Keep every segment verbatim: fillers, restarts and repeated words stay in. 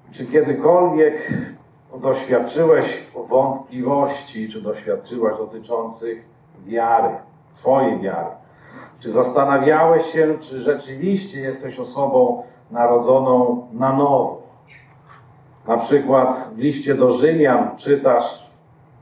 Czy kiedykolwiek doświadczyłeś wątpliwości, czy doświadczyłaś dotyczących wiary, twojej wiary? Czy zastanawiałeś się, czy rzeczywiście jesteś osobą narodzoną na nowo? Na przykład w liście do Rzymian czytasz: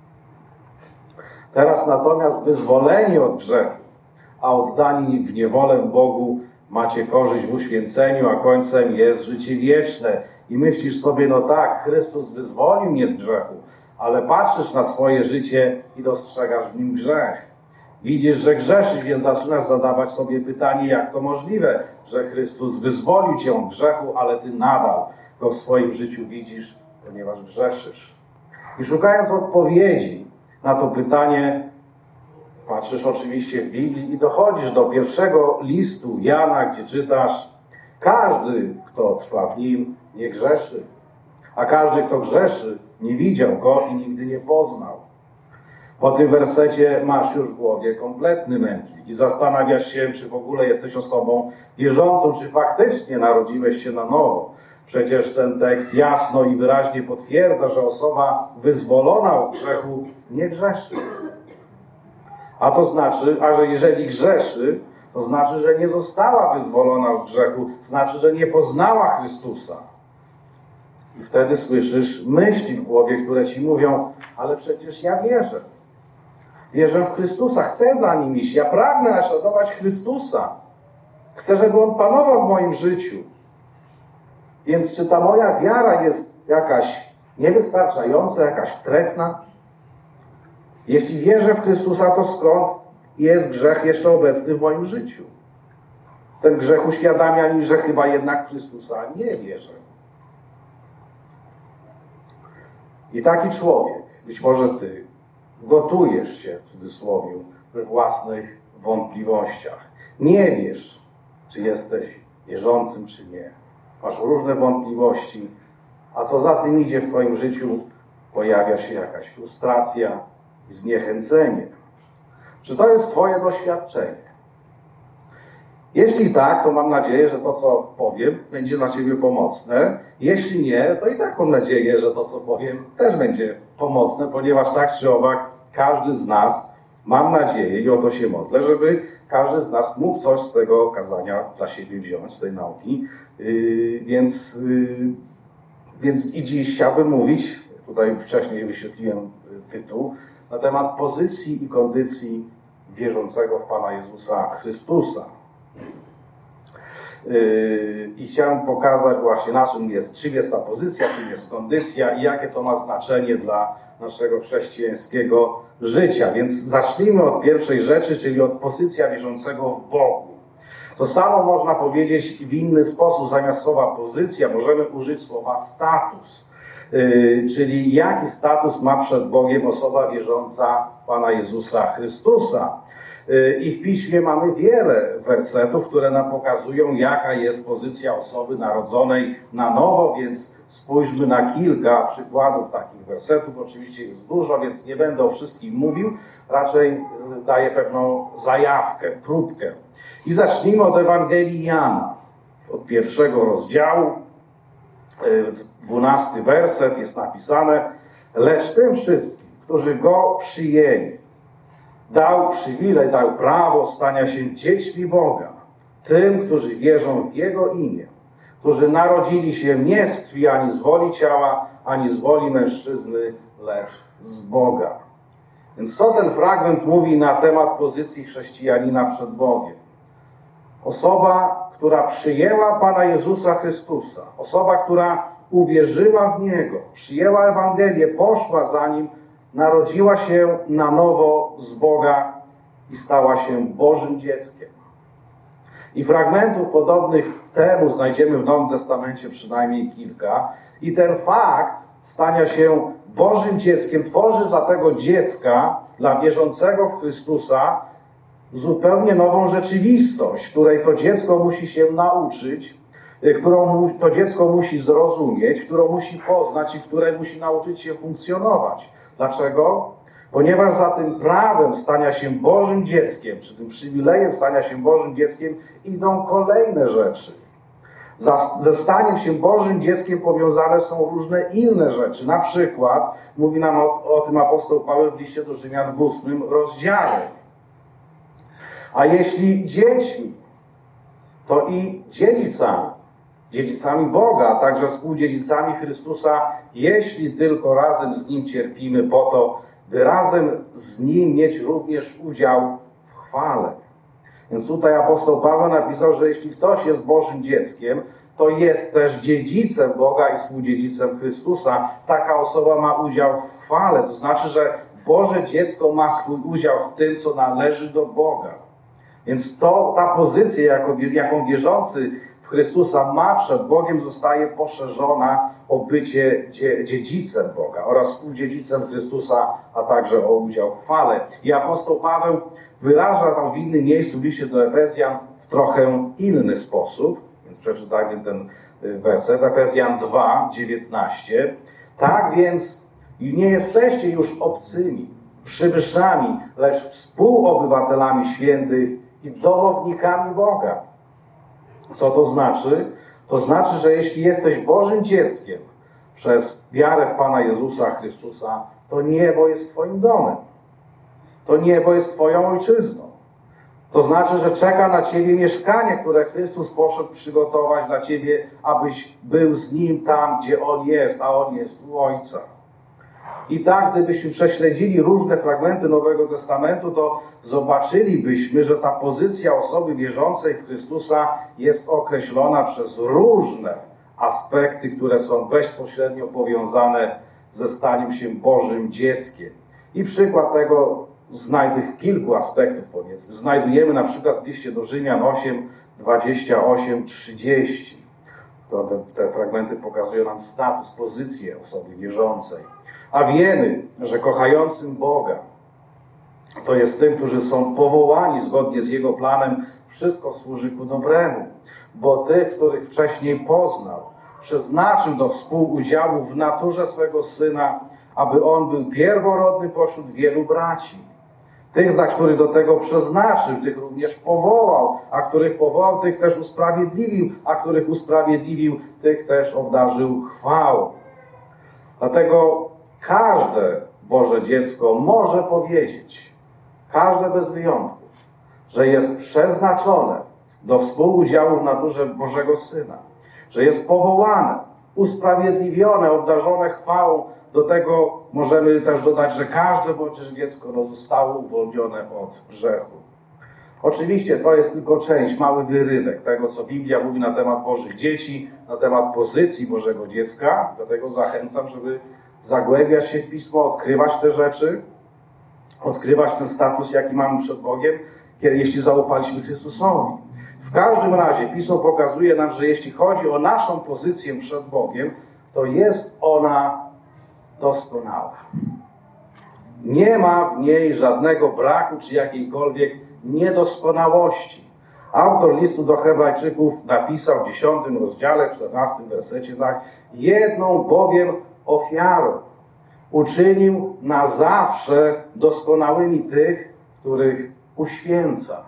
teraz natomiast wyzwoleni od grzechu, a oddani w niewolę Bogu, macie korzyść w uświęceniu, a końcem jest życie wieczne. I myślisz sobie, no tak, Chrystus wyzwolił mnie z grzechu, ale patrzysz na swoje życie i dostrzegasz w nim grzech. Widzisz, że grzeszysz, więc zaczynasz zadawać sobie pytanie, jak to możliwe, że Chrystus wyzwolił cię od grzechu, ale ty nadal go w swoim życiu widzisz, ponieważ grzeszysz. I szukając odpowiedzi na to pytanie, patrzysz oczywiście w Biblii i dochodzisz do pierwszego listu Jana, gdzie czytasz: każdy, kto trwa w nim, nie grzeszy, a każdy, kto grzeszy, nie widział go i nigdy nie poznał. Po tym wersecie masz już w głowie kompletny mętlik i zastanawiasz się, czy w ogóle jesteś osobą wierzącą, czy faktycznie narodziłeś się na nowo. Przecież ten tekst jasno i wyraźnie potwierdza, że osoba wyzwolona od grzechu nie grzeszy. A to znaczy, a że jeżeli grzeszy, to znaczy, że nie została wyzwolona od grzechu, znaczy, że nie poznała Chrystusa. I wtedy słyszysz myśli w głowie, które ci mówią: ale przecież ja wierzę. Wierzę w Chrystusa, chcę za Nim iść, ja pragnę naśladować Chrystusa. Chcę, żeby On panował w moim życiu. Więc czy ta moja wiara jest jakaś niewystarczająca, jakaś trefna? Jeśli wierzę w Chrystusa, to skąd jest grzech jeszcze obecny w moim życiu? Ten grzech uświadamia mi, że chyba jednak w Chrystusa nie wierzę. I taki człowiek, być może ty, gotujesz się, w cudzysłowie, we własnych wątpliwościach. Nie wiesz, czy jesteś wierzącym, czy nie. Masz różne wątpliwości, a co za tym idzie w twoim życiu, pojawia się jakaś frustracja i zniechęcenie. Czy to jest twoje doświadczenie? Jeśli tak, to mam nadzieję, że to, co powiem, będzie dla ciebie pomocne. Jeśli nie, to i tak mam nadzieję, że to, co powiem, też będzie pomocne, ponieważ tak czy owak każdy z nas, mam nadzieję i o to się modlę, żeby każdy z nas mógł coś z tego kazania dla siebie wziąć, z tej nauki. Yy, więc, yy, więc i dziś chciałbym mówić, tutaj wcześniej wyświetliłem tytuł, na temat pozycji i kondycji wierzącego w Pana Jezusa Chrystusa. Yy, I chciałem pokazać właśnie, na czym jest, czym jest ta pozycja, czym jest kondycja i jakie to ma znaczenie dla naszego chrześcijańskiego życia. Więc zacznijmy od pierwszej rzeczy, czyli od pozycja wierzącego w Bogu. To samo można powiedzieć w inny sposób. Zamiast słowa pozycja możemy użyć słowa status. Yy, czyli jaki status ma przed Bogiem osoba wierząca w Pana Jezusa Chrystusa. I w Piśmie mamy wiele wersetów, które nam pokazują, jaka jest pozycja osoby narodzonej na nowo, więc spójrzmy na kilka przykładów takich wersetów. Oczywiście jest dużo, więc nie będę o wszystkim mówił, raczej daję pewną zajawkę, próbkę. I zacznijmy od Ewangelii Jana, od pierwszego rozdziału, dwunasty werset jest napisane: lecz tym wszystkim, którzy Go przyjęli, dał przywilej, dał prawo stania się dziećmi Boga, tym, którzy wierzą w Jego imię, którzy narodzili się nie z krwi, ani z woli ciała, ani z woli mężczyzny, lecz z Boga. Więc co ten fragment mówi na temat pozycji chrześcijanina przed Bogiem? Osoba, która przyjęła Pana Jezusa Chrystusa, osoba, która uwierzyła w Niego, przyjęła Ewangelię, poszła za Nim, narodziła się na nowo z Boga i stała się Bożym dzieckiem. I fragmentów podobnych temu znajdziemy w Nowym Testamencie przynajmniej kilka. I ten fakt stania się Bożym dzieckiem tworzy dla tego dziecka, dla wierzącego w Chrystusa, zupełnie nową rzeczywistość, której to dziecko musi się nauczyć, którą to dziecko musi zrozumieć, którą musi poznać i w której musi nauczyć się funkcjonować. Dlaczego? Ponieważ za tym prawem stania się Bożym dzieckiem, czy tym przywilejem stania się Bożym dzieckiem, idą kolejne rzeczy. Za, ze staniem się Bożym dzieckiem powiązane są różne inne rzeczy. Na przykład mówi nam o, o tym apostoł Paweł w liście do Rzymian w ósmym rozdziale. A jeśli dziećmi, to i dziedzicami, dziedzicami Boga, a także współdziedzicami Chrystusa, jeśli tylko razem z Nim cierpimy po to, by razem z Nim mieć również udział w chwale. Więc tutaj apostoł Paweł napisał, że jeśli ktoś jest Bożym dzieckiem, to jest też dziedzicem Boga i współdziedzicem Chrystusa. Taka osoba ma udział w chwale. To znaczy, że Boże dziecko ma swój udział w tym, co należy do Boga. Więc to, ta pozycja, jako, jaką wierzący w Chrystusa ma przed Bogiem, zostaje poszerzona o bycie dzie, dziedzicem Boga oraz współdziedzicem Chrystusa, a także o udział w chwale. I apostoł Paweł wyraża tam w innym miejscu w liście do Efezjan w trochę inny sposób. Więc przeczytajmy ten werset. Efezjan dwa, dziewiętnaście. Tak więc nie jesteście już obcymi, przybyszami, lecz współobywatelami świętych i domownikami Boga. Co to znaczy? To znaczy, że jeśli jesteś Bożym dzieckiem przez wiarę w Pana Jezusa Chrystusa, to niebo jest twoim domem. To niebo jest twoją ojczyzną. To znaczy, że czeka na ciebie mieszkanie, które Chrystus poszedł przygotować dla ciebie, abyś był z Nim tam, gdzie On jest, a On jest u Ojca. I tak, gdybyśmy prześledzili różne fragmenty Nowego Testamentu, to zobaczylibyśmy, że ta pozycja osoby wierzącej w Chrystusa jest określona przez różne aspekty, które są bezpośrednio powiązane ze staniem się Bożym dzieckiem. I przykład tego znajdę kilku aspektów, powiedzmy. Znajdujemy na przykład w liście do Rzymian osiem, dwadzieścia osiem, trzydzieści. To te, te fragmenty pokazują nam status, pozycję osoby wierzącej. A wiemy, że kochającym Boga, to jest tym, którzy są powołani zgodnie z Jego planem, wszystko służy ku dobremu. Bo tych, których wcześniej poznał, przeznaczył do współudziału w naturze swego Syna, aby On był pierworodny pośród wielu braci. Tych, za których do tego przeznaczył, tych również powołał, a których powołał, tych też usprawiedliwił, a których usprawiedliwił, tych też obdarzył chwałą. Dlatego każde Boże dziecko może powiedzieć, każde bez wyjątku, że jest przeznaczone do współudziału w naturze Bożego Syna, że jest powołane, usprawiedliwione, obdarzone chwałą. Do tego możemy też dodać, że każde Boże dziecko no, zostało uwolnione od grzechu. Oczywiście to jest tylko część, mały wyrywek tego, co Biblia mówi na temat Bożych dzieci, na temat pozycji Bożego dziecka. Dlatego zachęcam, żeby zagłębiać się w Pismo, odkrywać te rzeczy, odkrywać ten status, jaki mamy przed Bogiem, kiedy, jeśli zaufaliśmy Chrystusowi. W każdym razie Pismo pokazuje nam, że jeśli chodzi o naszą pozycję przed Bogiem, to jest ona doskonała. Nie ma w niej żadnego braku czy jakiejkolwiek niedoskonałości. Autor listu do Hebrajczyków napisał w dziesiątym rozdziale, w czternastym wersecie tak: jedną bowiem ofiarą uczynił na zawsze doskonałymi tych, których uświęca.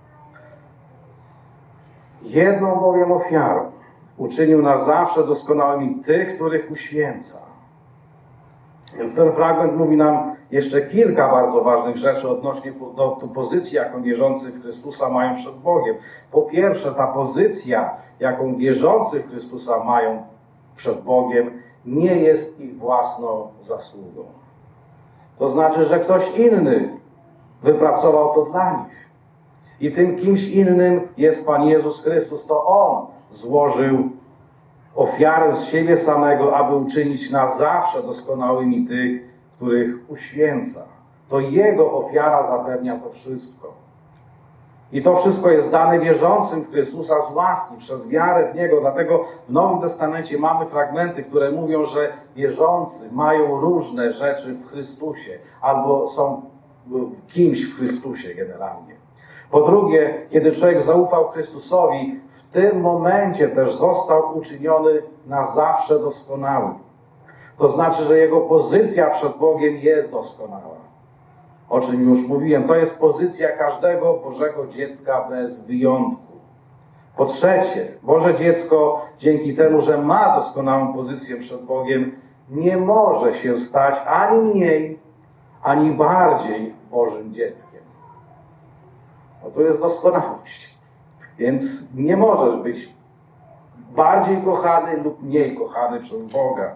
Jedną bowiem ofiarą uczynił na zawsze doskonałymi tych, których uświęca. Więc ten fragment mówi nam jeszcze kilka bardzo ważnych rzeczy odnośnie do, do pozycji, jaką wierzący w Chrystusa mają przed Bogiem. Po pierwsze, ta pozycja, jaką wierzący w Chrystusa mają przed Bogiem, nie jest ich własną zasługą. To znaczy, że ktoś inny wypracował to dla nich. I tym kimś innym jest Pan Jezus Chrystus. To On złożył ofiarę z siebie samego, aby uczynić na zawsze doskonałymi tych, których uświęca. To Jego ofiara zapewnia to wszystko. I to wszystko jest dane wierzącym w Chrystusa z łaski, przez wiarę w Niego. Dlatego w Nowym Testamencie mamy fragmenty, które mówią, że wierzący mają różne rzeczy w Chrystusie, albo są kimś w Chrystusie generalnie. Po drugie, kiedy człowiek zaufał Chrystusowi, w tym momencie też został uczyniony na zawsze doskonały. To znaczy, że jego pozycja przed Bogiem jest doskonała. O czym już mówiłem, to jest pozycja każdego Bożego dziecka bez wyjątku. Po trzecie, Boże dziecko dzięki temu, że ma doskonałą pozycję przed Bogiem, nie może się stać ani mniej, ani bardziej Bożym dzieckiem. No to jest doskonałość. Więc nie możesz być bardziej kochany lub mniej kochany przez Boga.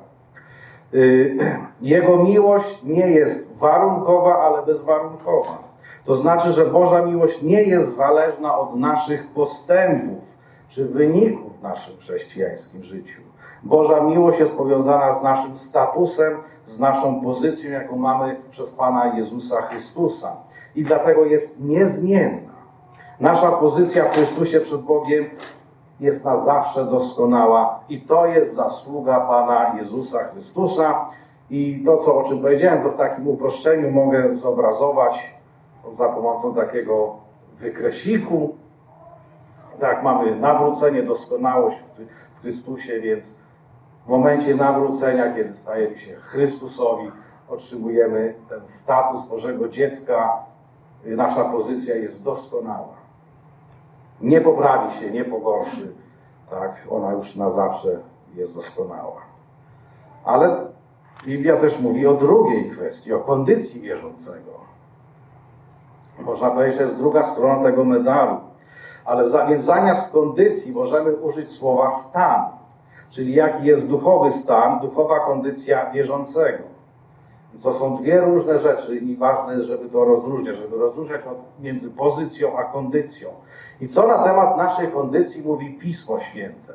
Jego miłość nie jest warunkowa, ale bezwarunkowa. To znaczy, że Boża miłość nie jest zależna od naszych postępów czy wyników w naszym chrześcijańskim życiu. Boża miłość jest powiązana z naszym statusem, z naszą pozycją, jaką mamy przez Pana Jezusa Chrystusa. I dlatego jest niezmienna. Nasza pozycja w Chrystusie przed Bogiem jest na zawsze doskonała i to jest zasługa Pana Jezusa Chrystusa. I to, co, o czym powiedziałem, to w takim uproszczeniu mogę zobrazować za pomocą takiego wykreśliku. Tak, mamy nawrócenie, doskonałość w Chrystusie, więc w momencie nawrócenia, kiedy stajemy się Chrystusowi, otrzymujemy ten status Bożego dziecka. Nasza pozycja jest doskonała. Nie poprawi się, nie pogorszy. Tak, ona już na zawsze jest doskonała. Ale Biblia też mówi o drugiej kwestii, o kondycji wierzącego. Można powiedzieć, że jest druga strona tego medalu. Ale za, więc zamiast kondycji możemy użyć słowa stan. Czyli jaki jest duchowy stan, duchowa kondycja wierzącego. To są dwie różne rzeczy i ważne jest, żeby to rozróżniać, żeby rozróżniać między pozycją a kondycją. I co na temat naszej kondycji mówi Pismo Święte?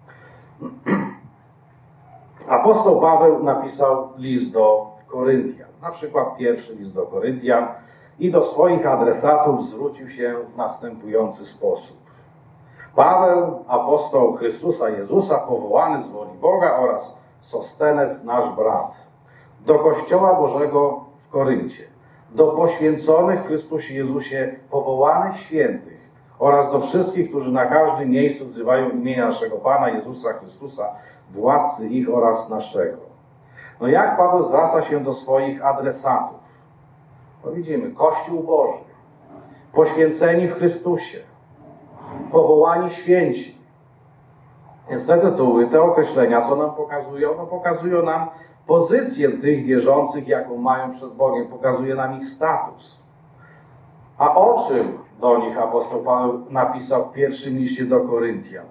Apostoł Paweł napisał list do Koryntian, na przykład pierwszy list do Koryntian, i do swoich adresatów zwrócił się w następujący sposób. Paweł, apostoł Chrystusa Jezusa, powołany z woli Boga, oraz Sostenes, nasz brat, do Kościoła Bożego w Koryncie, do poświęconych w Chrystusie Jezusie, powołanych świętych oraz do wszystkich, którzy na każdym miejscu wzywają imienia naszego Pana Jezusa Chrystusa, władcy ich oraz naszego. No jak Paweł zwraca się do swoich adresatów? No widzimy, Kościół Boży, poświęceni w Chrystusie, powołani święci. Więc te tytuły, te określenia, co nam pokazują? No pokazują nam pozycję tych wierzących, jaką mają przed Bogiem, pokazuje nam ich status. A o czym do nich apostoł Paweł napisał w pierwszym liście do Koryntian?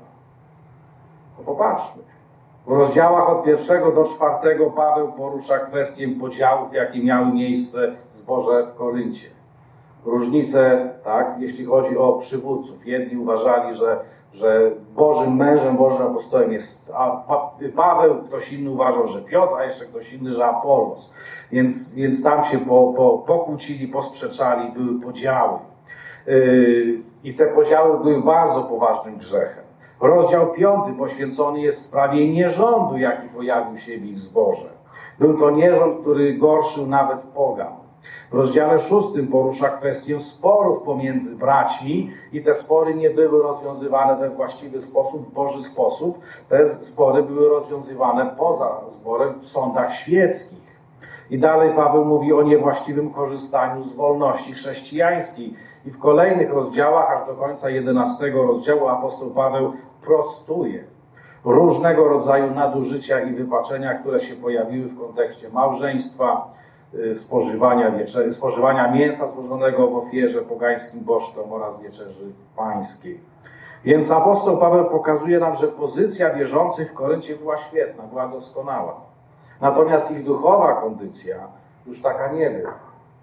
No popatrzmy. W rozdziałach od pierwszego do czwartego Paweł porusza kwestię podziałów, jakie miały miejsce zboże w Koryncie. Różnice, tak, jeśli chodzi o przywódców. Jedni uważali, że, że Bożym mężem, Bożym apostołem jest Paweł, ktoś inny uważał, że Piotr, a jeszcze ktoś inny, że Apolos. Więc, więc tam się po, po, pokłócili, posprzeczali, były podziały. Yy, I te podziały były bardzo poważnym grzechem. Rozdział piąty poświęcony jest sprawie nierządu, jaki pojawił się w ich zborze. Był to nierząd, który gorszył nawet pogan. W rozdziale szóstym porusza kwestię sporów pomiędzy braćmi i te spory nie były rozwiązywane we właściwy sposób, w Boży sposób. Te spory były rozwiązywane poza zborem w sądach świeckich. I dalej Paweł mówi o niewłaściwym korzystaniu z wolności chrześcijańskiej. I w kolejnych rozdziałach, aż do końca jedenastego rozdziału, apostoł Paweł prostuje różnego rodzaju nadużycia i wypaczenia, które się pojawiły w kontekście małżeństwa, spożywania, wieczerzy, spożywania mięsa złożonego w ofierze pogańskim bożkom oraz wieczerzy pańskiej. Więc apostoł Paweł pokazuje nam, że pozycja wierzących w Koryncie była świetna, była doskonała. Natomiast ich duchowa kondycja już taka nie była.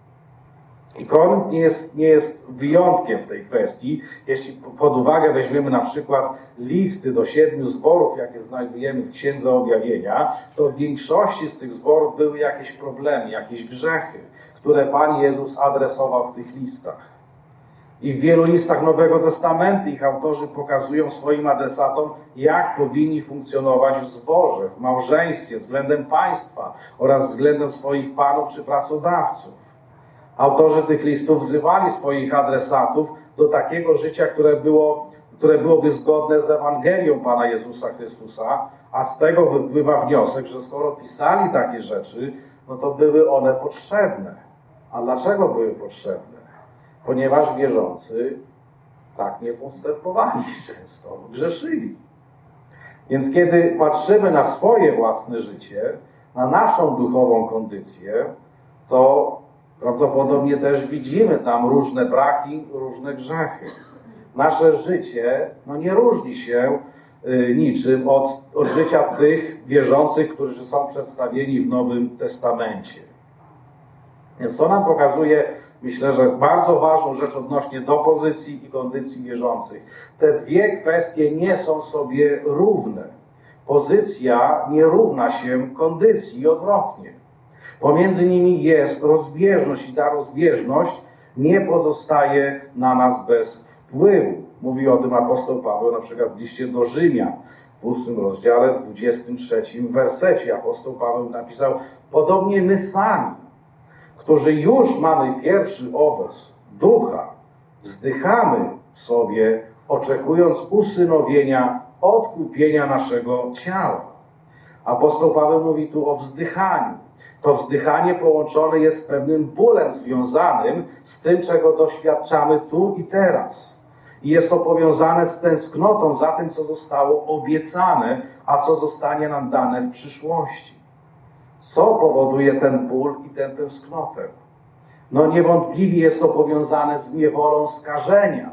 I Korynt nie jest, nie jest wyjątkiem w tej kwestii. Jeśli pod uwagę weźmiemy na przykład listy do siedmiu zborów, jakie znajdujemy w Księdze Objawienia, to w większości z tych zborów były jakieś problemy, jakieś grzechy, które Pan Jezus adresował w tych listach. I w wielu listach Nowego Testamentu ich autorzy pokazują swoim adresatom, jak powinni funkcjonować w zborze, w małżeństwie, względem państwa oraz względem swoich panów czy pracodawców. Autorzy tych listów wzywali swoich adresatów do takiego życia, które, było, które byłoby zgodne z Ewangelią Pana Jezusa Chrystusa, a z tego wypływa wniosek, że skoro pisali takie rzeczy, no to były one potrzebne. A dlaczego były potrzebne? Ponieważ wierzący, tak nie postępowali często, grzeszyli. Więc kiedy patrzymy na swoje własne życie, na naszą duchową kondycję, to prawdopodobnie też widzimy tam różne braki, różne grzechy. Nasze życie no, nie różni się y, niczym od, od życia tych wierzących, którzy są przedstawieni w Nowym Testamencie. Więc to nam pokazuje, myślę, że bardzo ważną rzecz odnośnie do pozycji i kondycji wierzących. Te dwie kwestie nie są sobie równe. Pozycja nie równa się kondycji i odwrotnie. Pomiędzy nimi jest rozbieżność i ta rozbieżność nie pozostaje na nas bez wpływu. Mówi o tym apostoł Paweł na przykład w liście do Rzymian w ósmym rozdziale, dwudziestym trzecim wersecie. Apostoł Paweł napisał: podobnie my sami, którzy już mamy pierwszy owoc ducha, wzdychamy w sobie, oczekując usynowienia, odkupienia naszego ciała. Apostoł Paweł mówi tu o wzdychaniu. To wzdychanie połączone jest z pewnym bólem związanym z tym, czego doświadczamy tu i teraz. I jest to powiązane z tęsknotą za tym, co zostało obiecane, a co zostanie nam dane w przyszłości. Co powoduje ten ból i tę tęsknotę? No niewątpliwie jest to powiązane z niewolą skażenia,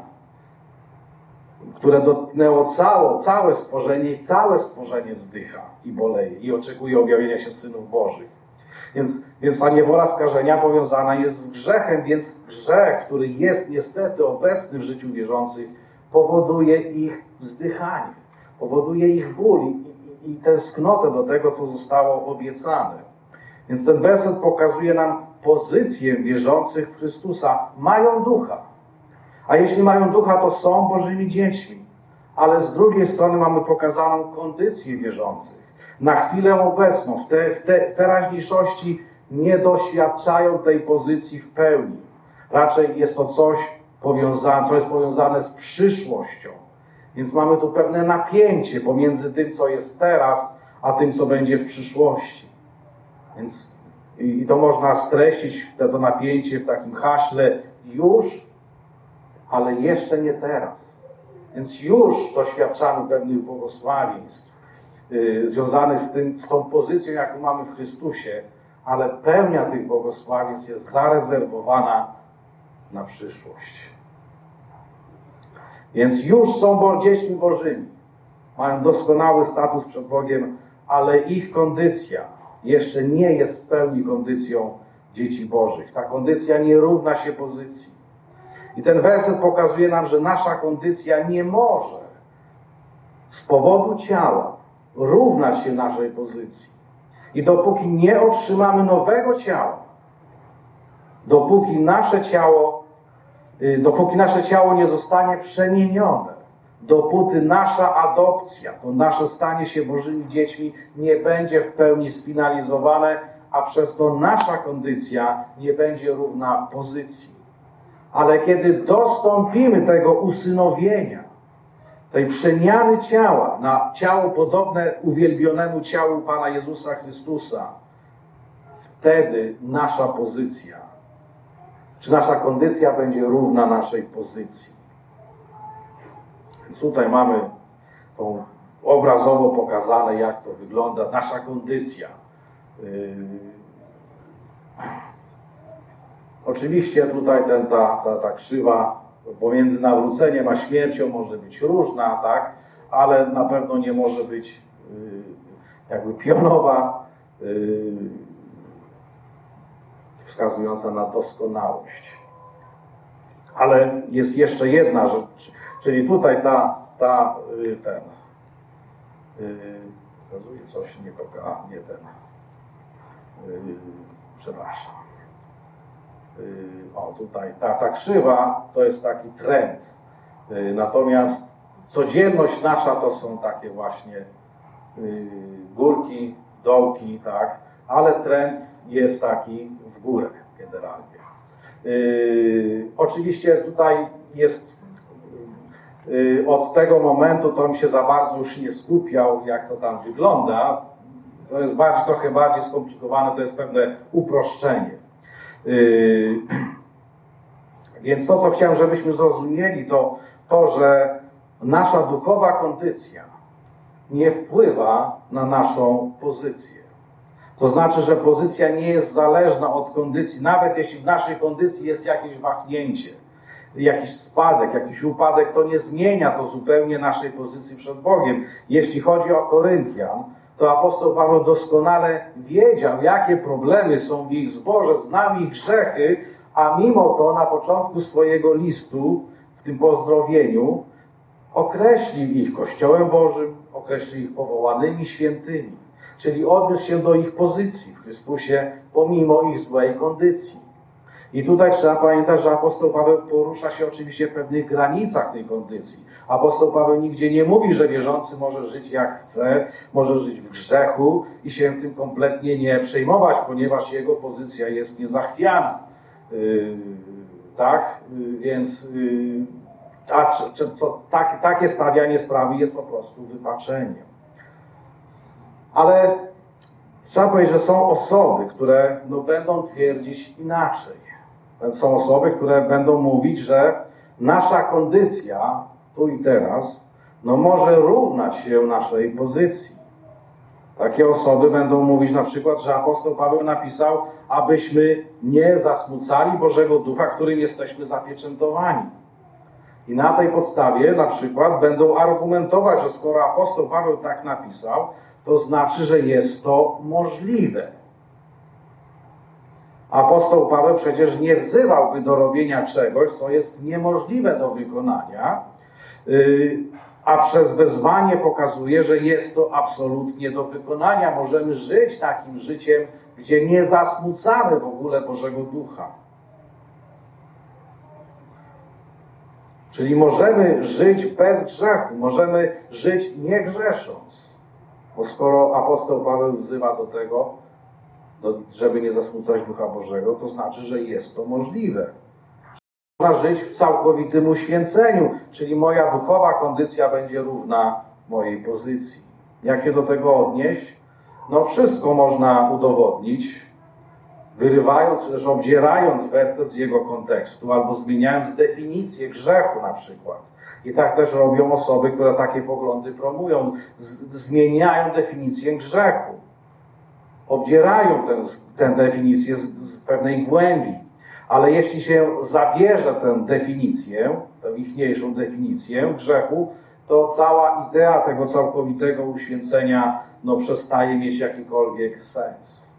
które dotknęło cało, całe stworzenie i całe stworzenie wzdycha i boleje i oczekuje objawienia się synów Bożych. Więc, więc ta niewola skażenia powiązana jest z grzechem, więc grzech, który jest niestety obecny w życiu wierzących, powoduje ich wzdychanie, powoduje ich ból i, i, i tęsknotę do tego, co zostało obiecane. Więc ten werset pokazuje nam pozycję wierzących w Chrystusa. Mają ducha. A jeśli mają ducha, to są Bożymi dziećmi. Ale z drugiej strony mamy pokazaną kondycję wierzących. Na chwilę obecną, w, te, w, te, w teraźniejszości nie doświadczają tej pozycji w pełni. Raczej jest to coś powiązane, co jest powiązane z przyszłością. Więc mamy tu pewne napięcie pomiędzy tym, co jest teraz, a tym, co będzie w przyszłości. Więc i to można streścić, to, to napięcie w takim haśle już, ale jeszcze nie teraz. Więc już doświadczamy pewnych błogosławieństw yy, związanych z, tym, z tą pozycją, jaką mamy w Chrystusie, ale pełnia tych błogosławieństw jest zarezerwowana na przyszłość. Więc już są bo, dziećmi Bożymi. Mają doskonały status przed Bogiem, ale ich kondycja jeszcze nie jest w pełni kondycją dzieci Bożych. Ta kondycja nie równa się pozycji. I ten werset pokazuje nam, że nasza kondycja nie może z powodu ciała równać się naszej pozycji. I dopóki nie otrzymamy nowego ciała, dopóki nasze ciało, dopóki nasze ciało nie zostanie przemienione, dopóty nasza adopcja, to nasze stanie się Bożymi dziećmi nie będzie w pełni sfinalizowane, a przez to nasza kondycja nie będzie równa pozycji. Ale kiedy dostąpimy tego usynowienia, tej przemiany ciała na ciało podobne uwielbionemu ciału Pana Jezusa Chrystusa, wtedy nasza pozycja, czy nasza kondycja będzie równa naszej pozycji. Więc tutaj mamy tą obrazowo pokazane, jak to wygląda, nasza kondycja. Yy... Oczywiście tutaj ten, ta, ta, ta krzywa pomiędzy nawróceniem a śmiercią może być różna, tak? Ale na pewno nie może być yy, jakby pionowa, yy, wskazująca na doskonałość. Ale jest jeszcze jedna rzecz, czyli tutaj ta, ta yy, ten, pokazuje yy, coś nie pokazuje, a nie ten, yy, przepraszam. O, tutaj ta, ta krzywa to jest taki trend. Natomiast codzienność nasza to są takie właśnie górki, dołki, tak, ale trend jest taki w górę generalnie. Oczywiście tutaj jest od tego momentu to mi się za bardzo już nie skupiał, jak to tam wygląda. To jest bardziej, trochę bardziej skomplikowane, to jest pewne uproszczenie. Yy, więc to, co chciałem, żebyśmy zrozumieli, to, to, że nasza duchowa kondycja nie wpływa na naszą pozycję. To znaczy, że pozycja nie jest zależna od kondycji, nawet jeśli w naszej kondycji jest jakieś wahnięcie, jakiś spadek, jakiś upadek, to nie zmienia to zupełnie naszej pozycji przed Bogiem. Jeśli chodzi o Koryntian, to apostoł Paweł doskonale wiedział, jakie problemy są w ich zborze, znał ich grzechy, a mimo to na początku swojego listu, w tym pozdrowieniu, określił ich Kościołem Bożym, określił ich powołanymi świętymi, czyli odniósł się do ich pozycji w Chrystusie, pomimo ich złej kondycji. I tutaj trzeba pamiętać, że apostoł Paweł porusza się oczywiście w pewnych granicach tej kondycji. Apostoł Paweł nigdzie nie mówi, że wierzący może żyć jak chce, może żyć w grzechu i się tym kompletnie nie przejmować, ponieważ jego pozycja jest niezachwiana. Yy, tak? Yy, więc yy, a, czy, czy, co, tak, takie stawianie sprawy jest po prostu wypaczeniem. Ale trzeba powiedzieć, że są osoby, które no, będą twierdzić inaczej. Są osoby, które będą mówić, że nasza kondycja tu i teraz no, może równać się naszej pozycji. Takie osoby będą mówić na przykład, że apostoł Paweł napisał, abyśmy nie zasmucali Bożego Ducha, którym jesteśmy zapieczętowani. I na tej podstawie na przykład będą argumentować, że skoro apostoł Paweł tak napisał, to znaczy, że jest to możliwe. Apostoł Paweł przecież nie wzywałby do robienia czegoś, co jest niemożliwe do wykonania, a przez wezwanie pokazuje, że jest to absolutnie do wykonania. Możemy żyć takim życiem, gdzie nie zasmucamy w ogóle Bożego Ducha. Czyli możemy żyć bez grzechu, możemy żyć nie grzesząc. Bo skoro apostoł Paweł wzywa do tego, żeby nie zasmucać Ducha Bożego, to znaczy, że jest to możliwe. Można żyć w całkowitym uświęceniu, czyli moja duchowa kondycja będzie równa mojej pozycji. Jak się do tego odnieść? No wszystko można udowodnić, wyrywając, czy też obdzierając werset z jego kontekstu, albo zmieniając definicję grzechu na przykład. I tak też robią osoby, które takie poglądy promują. Z- zmieniają definicję grzechu. Obdzierają tę, tę definicję z, z pewnej głębi. Ale jeśli się zabierze tę definicję, tę ichniejszą definicję grzechu, to cała idea tego całkowitego uświęcenia no, przestaje mieć jakikolwiek sens.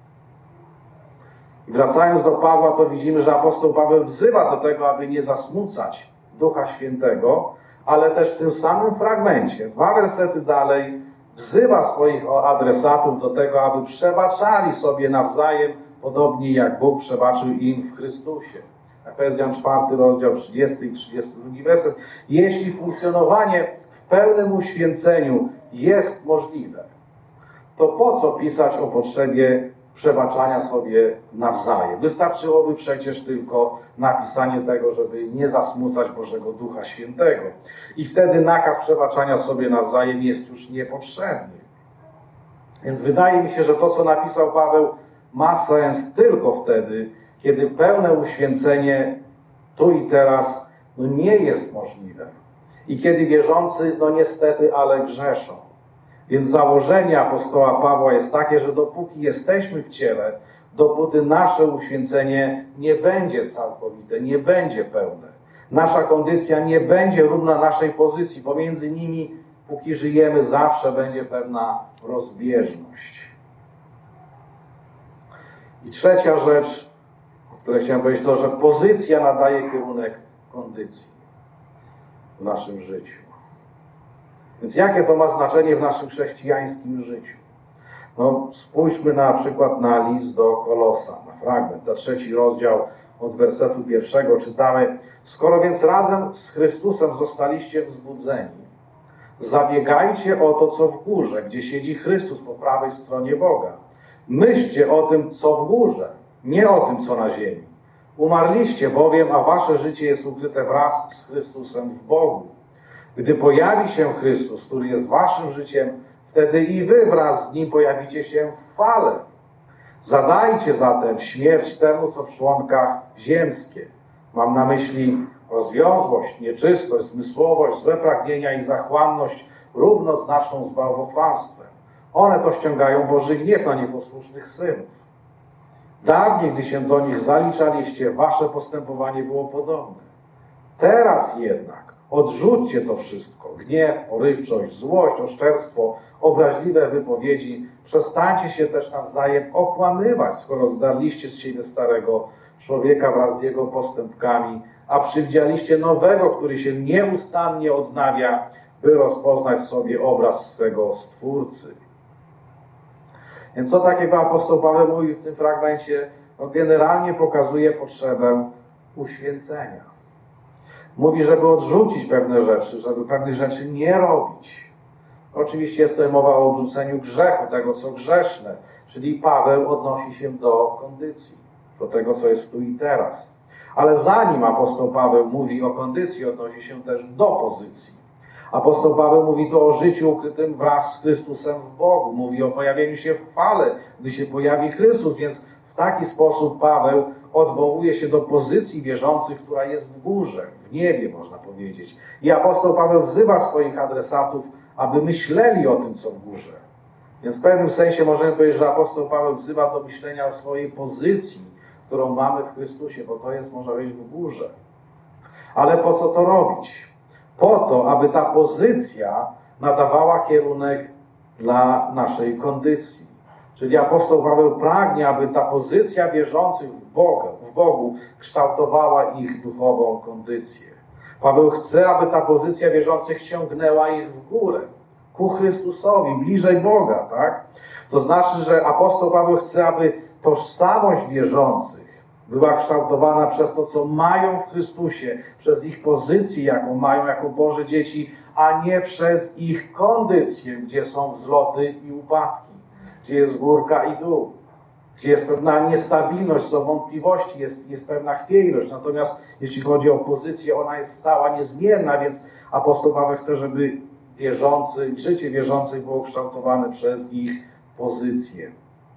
I wracając do Pawła, to widzimy, że apostoł Paweł wzywa do tego, aby nie zasmucać Ducha Świętego, ale też w tym samym fragmencie, dwa wersety dalej, wzywa swoich adresatów do tego, aby przebaczali sobie nawzajem, podobnie jak Bóg przebaczył im w Chrystusie. Efezjan czwarty rozdział trzydziesty i trzydziesty drugi werset. Jeśli funkcjonowanie w pełnym uświęceniu jest możliwe, to po co pisać o potrzebie przebaczania sobie nawzajem? Wystarczyłoby przecież tylko napisanie tego, żeby nie zasmucać Bożego Ducha Świętego. I wtedy nakaz przebaczania sobie nawzajem jest już niepotrzebny. Więc wydaje mi się, że to, co napisał Paweł, ma sens tylko wtedy, kiedy pełne uświęcenie tu i teraz no, nie jest możliwe. I kiedy wierzący, no niestety, ale grzeszą. Więc założenie apostoła Pawła jest takie, że dopóki jesteśmy w ciele, dopóty nasze uświęcenie nie będzie całkowite, nie będzie pełne. Nasza kondycja nie będzie równa naszej pozycji. Pomiędzy nimi, póki żyjemy, zawsze będzie pewna rozbieżność. I trzecia rzecz, o której chciałem powiedzieć, to, że pozycja nadaje kierunek kondycji w naszym życiu. Więc jakie to ma znaczenie w naszym chrześcijańskim życiu? No, spójrzmy na przykład na list do Kolosan, na fragment, na trzeci rozdział od wersetu pierwszego czytamy: skoro więc razem z Chrystusem zostaliście wzbudzeni, zabiegajcie o to, co w górze, gdzie siedzi Chrystus po prawej stronie Boga. Myślcie o tym, co w górze, nie o tym, co na ziemi. Umarliście bowiem, a wasze życie jest ukryte wraz z Chrystusem w Bogu. Gdy pojawi się Chrystus, który jest waszym życiem, wtedy i wy wraz z Nim pojawicie się w chwale. Zadajcie zatem śmierć temu, co w członkach ziemskie. Mam na myśli rozwiązłość, nieczystość, zmysłowość, złe pragnienia i zachłanność równoznaczną z bałwochwalstwem. One to ściągają Boży gniew na nieposłusznych synów. Dawniej, gdy się do nich zaliczaliście, wasze postępowanie było podobne. Teraz jednak odrzućcie to wszystko. Gniew, porywczość, złość, oszczerstwo, obraźliwe wypowiedzi. Przestańcie się też nawzajem okłamywać, skoro zdarliście z siebie starego człowieka wraz z jego postępkami, a przywdzialiście nowego, który się nieustannie odnawia, by rozpoznać sobie obraz swego Stwórcy. Więc co takiego apostoł Paweł mówi w tym fragmencie? No generalnie pokazuje potrzebę uświęcenia. Mówi, żeby odrzucić pewne rzeczy, żeby pewnych rzeczy nie robić. Oczywiście jest tutaj mowa o odrzuceniu grzechu, tego co grzeszne, czyli Paweł odnosi się do kondycji, do tego co jest tu i teraz. Ale zanim apostoł Paweł mówi o kondycji, odnosi się też do pozycji. Apostoł Paweł mówi tu o życiu ukrytym wraz z Chrystusem w Bogu. Mówi o pojawieniu się w chwale, gdy się pojawi Chrystus, więc w taki sposób Paweł odwołuje się do pozycji wierzących, która jest w górze, w niebie można powiedzieć. I apostoł Paweł wzywa swoich adresatów, aby myśleli o tym, co w górze. Więc w pewnym sensie możemy powiedzieć, że apostoł Paweł wzywa do myślenia o swojej pozycji, którą mamy w Chrystusie, bo to jest, można powiedzieć, w górze. Ale po co to robić? Po to, aby ta pozycja nadawała kierunek dla naszej kondycji. Czyli apostoł Paweł pragnie, aby ta pozycja wierzących w Boga, w Bogu kształtowała ich duchową kondycję. Paweł chce, aby ta pozycja wierzących ciągnęła ich w górę, ku Chrystusowi, bliżej Boga, tak? To znaczy, że apostoł Paweł chce, aby tożsamość wierzących była kształtowana przez to, co mają w Chrystusie, przez ich pozycję, jaką mają jako Boże dzieci, a nie przez ich kondycję, gdzie są wzloty i upadki, gdzie jest górka i dół, gdzie jest pewna niestabilność, są wątpliwości, jest, jest pewna chwiejność. Natomiast jeśli chodzi o pozycję, ona jest stała, niezmienna, więc apostoł Paweł chce, żeby wierzący, życie wierzących było kształtowane przez ich pozycję.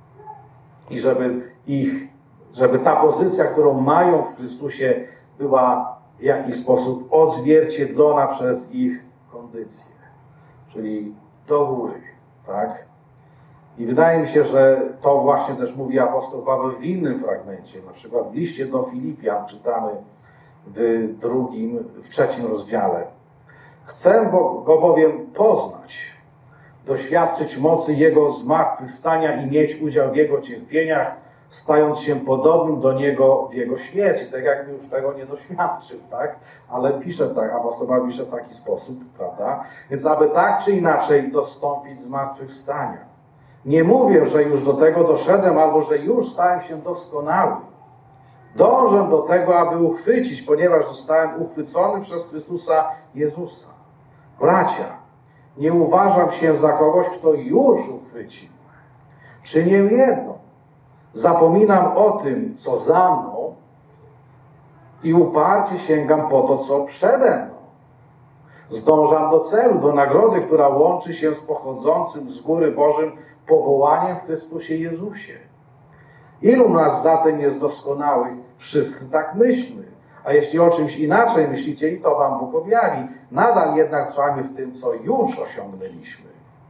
I żeby ich żeby ta pozycja, którą mają w Chrystusie, była w jakiś sposób odzwierciedlona przez ich kondycję. Czyli do góry, tak? I wydaje mi się, że to właśnie też mówi apostoł Paweł w innym fragmencie. Na przykład w liście do Filipian czytamy w drugim, w trzecim rozdziale. Chcę go bowiem poznać, doświadczyć mocy Jego zmartwychwstania i mieć udział w Jego cierpieniach, stając się podobnym do Niego w Jego śmierci. Tak jakby już tego nie doświadczył, tak? Ale pisze tak, apostoł Paweł pisze w taki sposób, prawda? Więc aby tak czy inaczej dostąpić zmartwychwstania. Nie mówię, że już do tego doszedłem, albo że już stałem się doskonały. Dążę do tego, aby uchwycić, ponieważ zostałem uchwycony przez Chrystusa Jezusa. Bracia, nie uważam się za kogoś, kto już uchwycił. Czynię jedno. Zapominam o tym, co za mną i uparcie sięgam po to, co przede mną. Zdążam do celu, do nagrody, która łączy się z pochodzącym z góry Bożym powołaniem w Chrystusie Jezusie. Ilu nas zatem jest doskonałych? Wszyscy tak myślmy. A jeśli o czymś inaczej myślicie, i to wam Bóg objawi, nadal jednak trwamy w tym, co już osiągnęliśmy.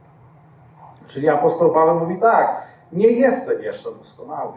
Czyli apostoł Paweł mówi tak, nie jestem jeszcze doskonały.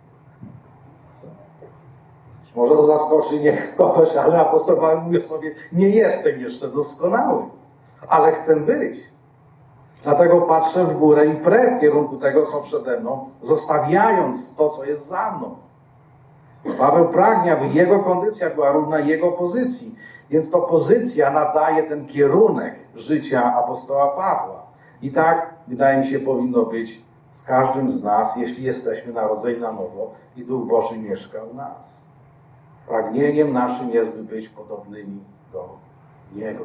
Może to zaskoczy nie kogoś, ale apostoł Paweł mówi sobie, nie jestem jeszcze doskonały, ale chcę być. Dlatego patrzę w górę i prę w kierunku tego, co przede mną, zostawiając to, co jest za mną. Paweł pragnie, aby jego kondycja była równa jego pozycji, więc to pozycja nadaje ten kierunek życia apostoła Pawła. I tak, wydaje mi się, powinno być z każdym z nas, jeśli jesteśmy narodzeni na nowo i Duch Boży mieszka w nas. Pragnieniem naszym jest, by być podobnymi do Niego.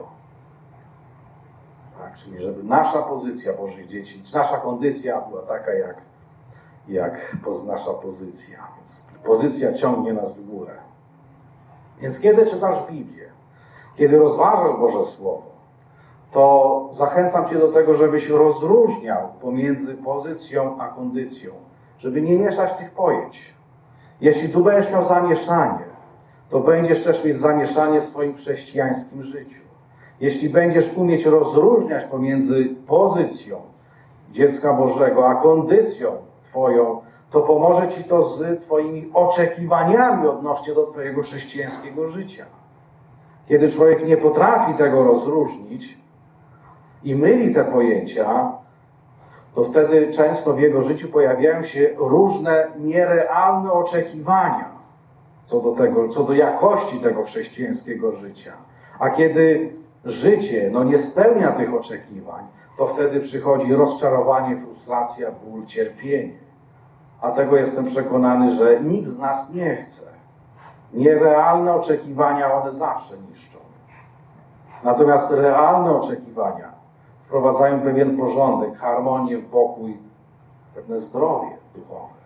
Tak, czyli żeby nasza pozycja Bożych dzieci, czy nasza kondycja była taka jak, jak nasza pozycja. Więc pozycja ciągnie nas w górę. Więc kiedy czytasz Biblię, kiedy rozważasz Boże Słowo, to zachęcam Cię do tego, żebyś rozróżniał pomiędzy pozycją a kondycją, żeby nie mieszać tych pojęć. Jeśli tu będziesz miał zamieszanie, to będziesz też mieć zamieszanie w swoim chrześcijańskim życiu. Jeśli będziesz umieć rozróżniać pomiędzy pozycją dziecka Bożego, a kondycją Twoją, to pomoże Ci to z Twoimi oczekiwaniami odnośnie do Twojego chrześcijańskiego życia. Kiedy człowiek nie potrafi tego rozróżnić i myli te pojęcia, to wtedy często w jego życiu pojawiają się różne nierealne oczekiwania co do tego, co do jakości tego chrześcijańskiego życia. A kiedy życie no, nie spełnia tych oczekiwań, to wtedy przychodzi rozczarowanie, frustracja, ból, cierpienie. A tego jestem przekonany, że nikt z nas nie chce. Nierealne oczekiwania, one zawsze niszczą. Natomiast realne oczekiwania wprowadzają pewien porządek, harmonię, pokój, pewne zdrowie duchowe.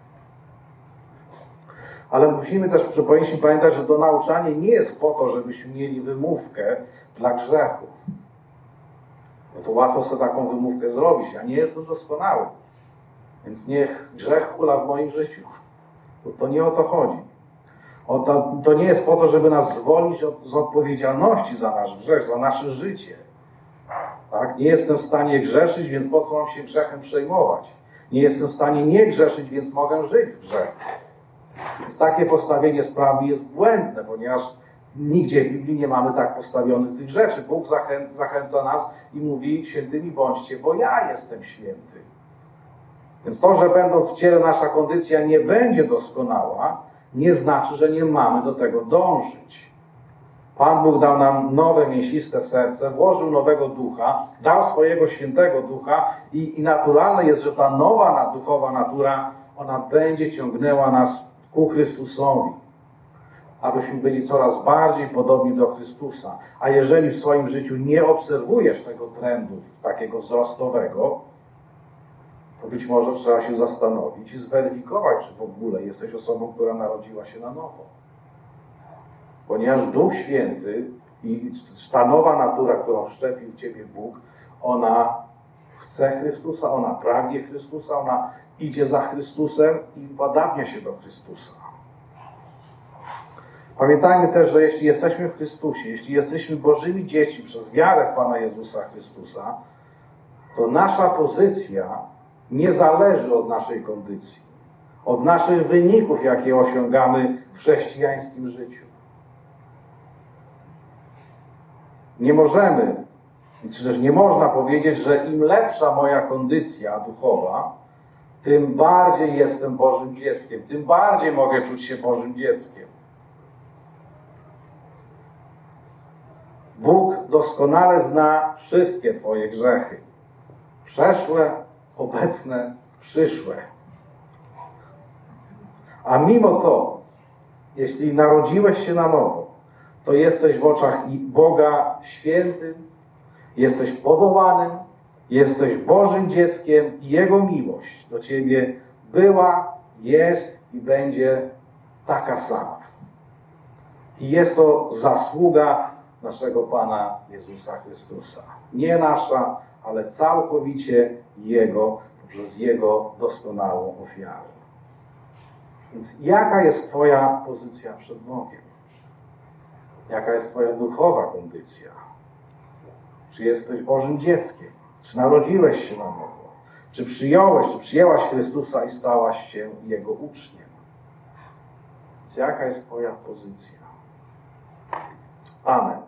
Ale musimy też powinniśmy pamiętać, że to nauczanie nie jest po to, żebyśmy mieli wymówkę dla grzechu. No to łatwo sobie taką wymówkę zrobić. Ja nie jestem doskonały, więc niech grzech hula w moim życiu. To, to nie o to chodzi. O to, to nie jest po to, żeby nas zwolnić od, z odpowiedzialności za nasz grzech, za nasze życie. Tak? Nie jestem w stanie grzeszyć, więc po co mam się grzechem przejmować? Nie jestem w stanie nie grzeszyć, więc mogę żyć w grzechu. Więc takie postawienie sprawy jest błędne, ponieważ nigdzie w Biblii nie mamy tak postawionych tych rzeczy. Bóg zachęca, zachęca nas i mówi: świętymi bądźcie, bo ja jestem święty. Więc to, że będąc w ciele nasza kondycja nie będzie doskonała, nie znaczy, że nie mamy do tego dążyć. Pan Bóg dał nam nowe, mięsiste serce, włożył nowego ducha, dał swojego świętego ducha i, i naturalne jest, że ta nowa duchowa natura, ona będzie ciągnęła nas ku Chrystusowi, abyśmy byli coraz bardziej podobni do Chrystusa. A jeżeli w swoim życiu nie obserwujesz tego trendu takiego wzrostowego, to być może trzeba się zastanowić i zweryfikować, czy w ogóle jesteś osobą, która narodziła się na nowo. Ponieważ Duch Święty i ta nowa natura, którą wszczepił w ciebie Bóg, ona chce Chrystusa, ona pragnie Chrystusa, ona idzie za Chrystusem i upodabnia się do Chrystusa. Pamiętajmy też, że jeśli jesteśmy w Chrystusie, jeśli jesteśmy Bożymi dziećmi przez wiarę w Pana Jezusa Chrystusa, to nasza pozycja nie zależy od naszej kondycji, od naszych wyników, jakie osiągamy w chrześcijańskim życiu. Nie możemy, czy też nie można powiedzieć, że im lepsza moja kondycja duchowa, tym bardziej jestem Bożym dzieckiem, tym bardziej mogę czuć się Bożym dzieckiem. Bóg doskonale zna wszystkie Twoje grzechy. Przeszłe, obecne, przyszłe. A mimo to, jeśli narodziłeś się na nowo, to jesteś w oczach Boga świętym, jesteś powołanym, jesteś Bożym dzieckiem i Jego miłość do ciebie była, jest i będzie taka sama. I jest to zasługa naszego Pana Jezusa Chrystusa. Nie nasza, ale całkowicie Jego, poprzez Jego doskonałą ofiarę. Więc jaka jest Twoja pozycja przed Bogiem? Jaka jest Twoja duchowa kondycja? Czy jesteś Bożym dzieckiem? Czy narodziłeś się na nowo? Czy przyjąłeś, czy przyjęłaś Chrystusa i stałaś się Jego uczniem? Więc jaka jest Twoja pozycja? Amen.